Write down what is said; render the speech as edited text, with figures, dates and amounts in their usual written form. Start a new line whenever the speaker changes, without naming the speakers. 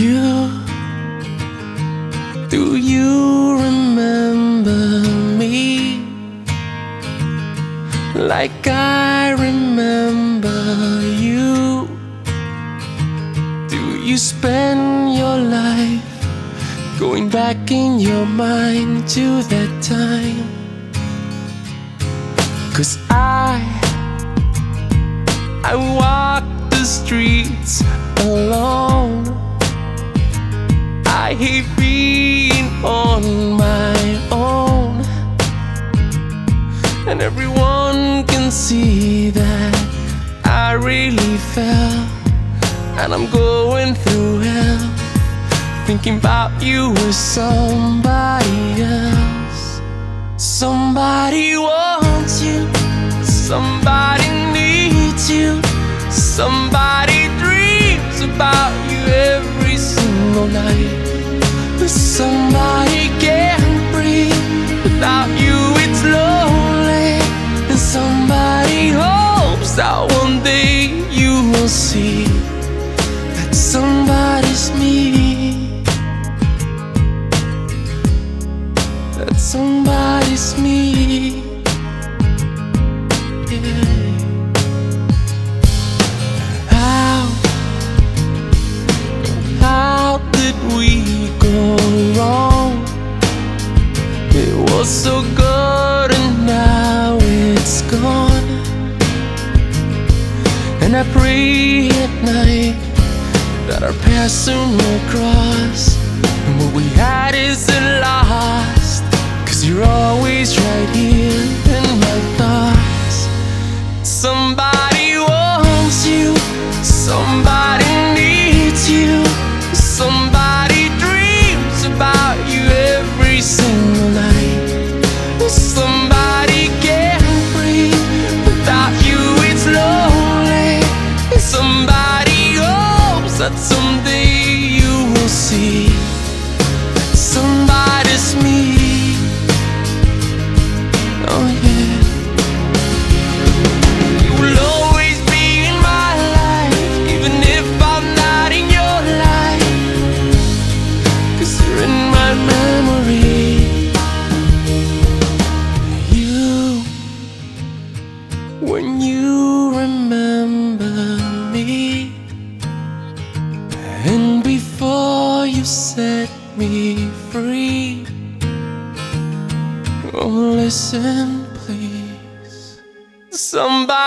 You, do you remember me like I remember you? Do you spend your life going back in your mind to that time? 'Cause I walk the streets alone. I hate being on my own, and everyone can see that I really fell, and I'm going through hell, thinking about you with somebody else. Somebody wants you, somebody needs you, somebody dreams about you every single night. But somebody can't breathe without you, it's lonely. And somebody hopes that one day you will see that somebody's me, that somebody's me. Yeah. How did we go wrong? It was so good and now it's gone. And I pray at night that our paths soon will cross, and what we had isn't lost, 'cause you're always right here in my thoughts. Somebody wants you, somebody needs you, somebody dreams about you every single night. Somebody can't breathe without you, it's lonely. Somebody hopes that someday you will see that somebody's me. Oh yeah. You will always be in my life, even if I'm not in your life, 'cause you're in my memory. You, when you remember me, and before you set me free, oh listen please. Somebody